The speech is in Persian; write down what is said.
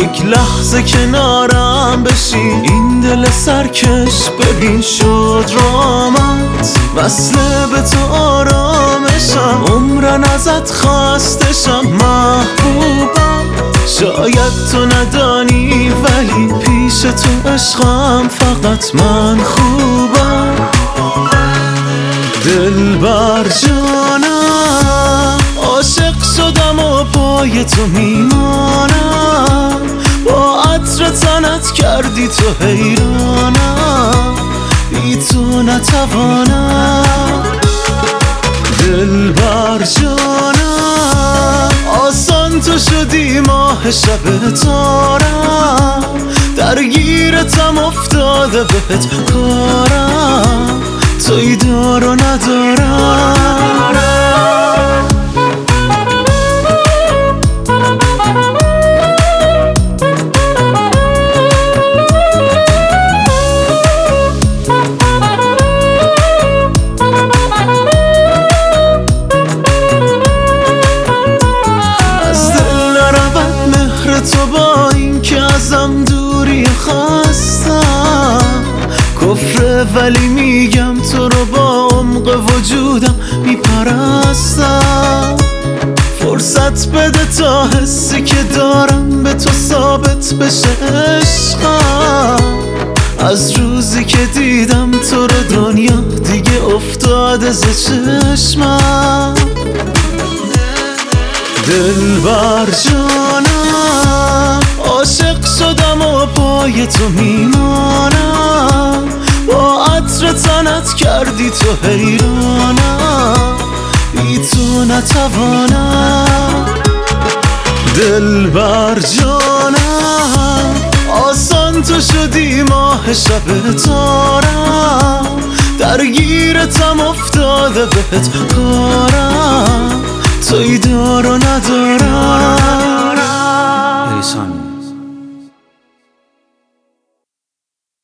یک لحظه کنارم بشین، این دل سرکش ببین شد رامت، وصله به تو آرامشم، عمرن ازت خواستشم محبوبم. شاید تو ندانی ولی پیش تو عشقم فقط من خوبم. دلبر جانم عاشق شدم و پای تو میمانم، با عطر تنت کردی تو حیرانم، بی تو نتوانم. دلبر جانم آسان تو شدی ماه شب تارم، درگیرتم افتاده بهت کارم، توی دار و ندارم. از دل نرود مهر تو با این که ازم دوری خواستم، کفر ولی میگم تو رو با عمق وجودم میپرستم. فرصت بده تا حسی که دارم به تو ثابت بشه عشقم، از روزی که دیدم تو رو دنیا دیگه افتاده ز چشمم. دلبر جانم عاشق شدم و پای تو میمانم، با عطر تنت کردی تو حیرانم، بی تو نتوانم. دلبر جانم آسان تو شدی ماه شب تارم، درگیرتم افتاده بهت کارم، توی دار و ندارم.